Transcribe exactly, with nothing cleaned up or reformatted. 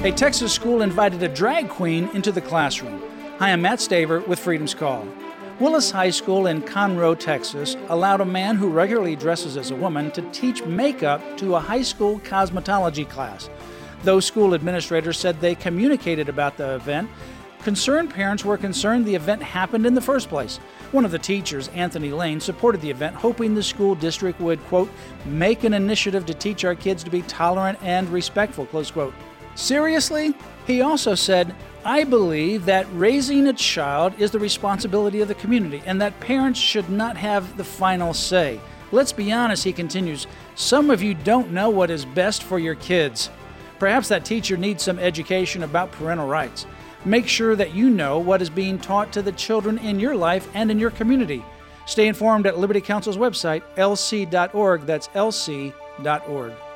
A Texas school invited a drag queen into the classroom. Hi, I'm Matt Staver with Freedom's Call. Willis High School in Conroe, Texas, allowed a man who regularly dresses as a woman to teach makeup to a high school cosmetology class. Though school administrators said they communicated about the event, concerned parents were concerned the event happened in the first place. One of the teachers, Anthony Lane, supported the event, hoping the school district would, quote, make an initiative to teach our kids to be tolerant and respectful, close quote. Seriously? He also said, I believe that raising a child is the responsibility of the community and that parents should not have the final say. Let's be honest, he continues, some of you don't know what is best for your kids. Perhaps that teacher needs some education about parental rights. Make sure that you know what is being taught to the children in your life and in your community. Stay informed at Liberty Counsel's website, L C dot org. That's L C dot org.